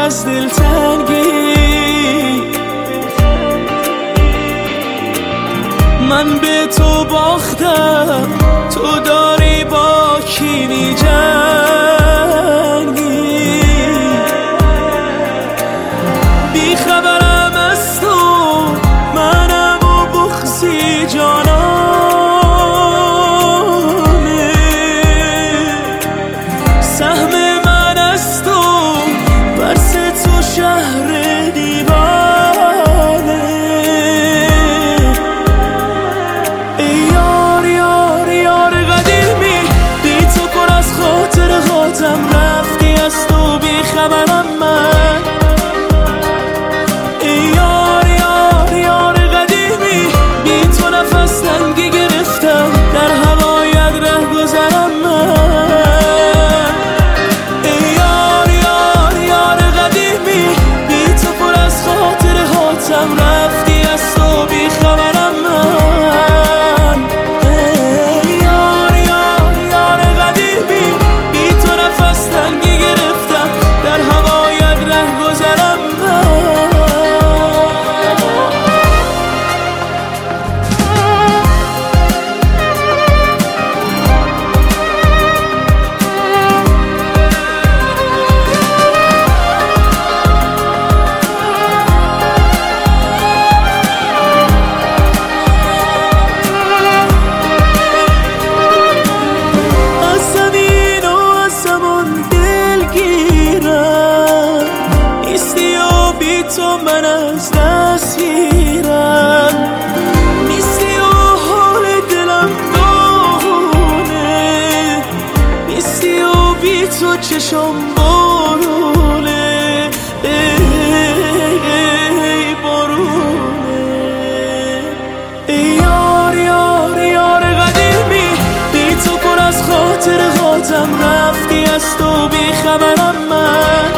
از دلتنگی. من به تو باختم، تو داری با کی می‌جنگی؟ بی خبرم از تو، منم و بغضی جانانه. سهم من از تو، برس تو شهر دیوانه. ای یار یار یار قدیمی، بی تو پر از خاطر خاطم، رفتی از تو بی خبرم من. ای یار یار یار قدیمی، بی تو نفس تنگی گرفتم، در هوایت ره گذرم من. ای یار یار یار قدیمی، بی تو پر از خاطر خاطم، رفتی از تو بی خبرم من. ای یار یار یار قدیمی، بی تو نفس تنگی گرفتم، در هوایت ره گذرم من. از زمین و از زمان دلگیرم، نیستی و بی تو من از دست میرم. نیستی و حال دلم داغونه، نیستی و بی تو چشم بارونه. ای بارونه. ای یار یار یار قدیمی، بی تو پر از خاطر خاطم، رفتی از تو بی خبرم من.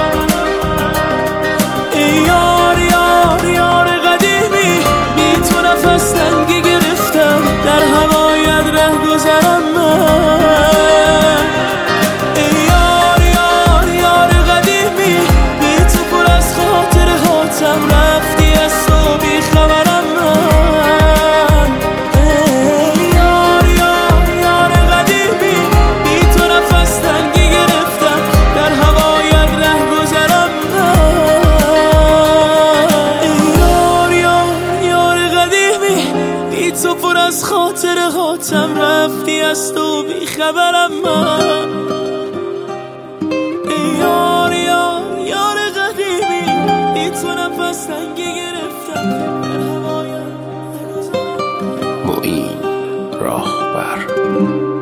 ای یار یار یار قدیمی، بی تو نفس تنگی گرفتم، در هوایت ره گذرم من. ای یار یار یار قدیمی، بی تو پر از خاطر خاطم، رفتی از تو بی خبرم من. ای یار یار یار قدیمی، بی تو نفس تنگی گرفتم، در هوایت ره گذرم من. ای یار یار یار قدیمی، بی تو پر از خاطر خاطم، رفتی از تو بی خبرم من. ای یار یار یار قدیمی، بی تو نفس تنگی گرفتم، در هوایت ره گذرم من. معین راهبر.